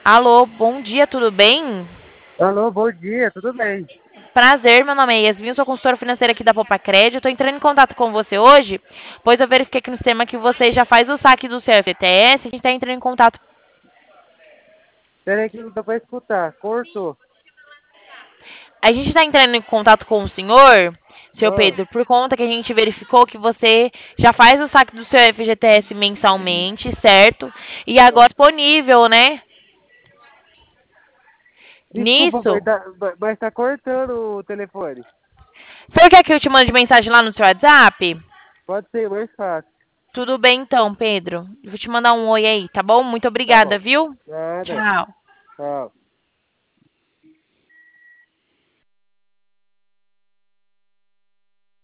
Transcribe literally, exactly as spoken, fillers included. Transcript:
Alô, bom dia, tudo bem? Alô, bom dia, tudo bem? Prazer, meu nome é Yasmin, sou consultora financeira aqui da Poupa Crédito. Estou entrando em contato com você hoje, pois eu verifiquei aqui no sistema que você já faz o saque do seu F G T S. A gente está entrando em contato. Peraí que não dá pra escutar, cortou. A gente está entrando em contato com o senhor, seu Ah, Pedro, por conta que a gente verificou que você já faz o saque do seu F G T S mensalmente, certo? E ah. agora disponível, né? Desculpa, Nisso, mas tá, mas tá cortando o telefone. você quer que eu te mande mensagem lá no seu WhatsApp? Pode ser mais fácil. Tudo bem então, Pedro. Vou te mandar um oi aí, tá bom? Muito Tá obrigada, bom. viu? Nada. Tchau. Tchau.